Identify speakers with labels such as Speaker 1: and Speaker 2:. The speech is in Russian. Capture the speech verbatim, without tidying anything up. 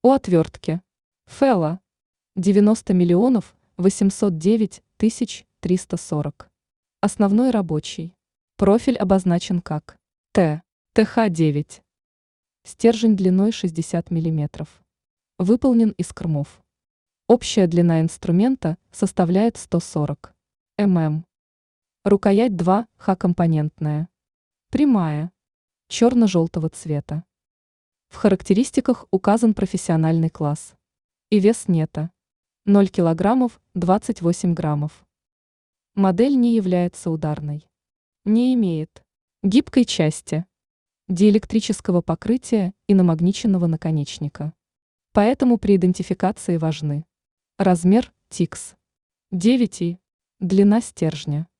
Speaker 1: У отвертки. Фэла. девяносто миллионов восемьсот девять тысяч триста сорок. Основной рабочий. Профиль обозначен как Т. ТХ девять. Стержень длиной шестьдесят миллиметров. Выполнен из кормов. Общая длина инструмента составляет сто сорок миллиметров. Рукоять два ха-компонентная. Прямая. Черно-желтого цвета. В характеристиках указан профессиональный класс. И вес нета. ноль килограммов двадцать восемь граммов. Модель не является ударной. Не имеет гибкой части, диэлектрического покрытия и намагниченного наконечника. Поэтому при идентификации важны размер ти икс девять и длина стержня.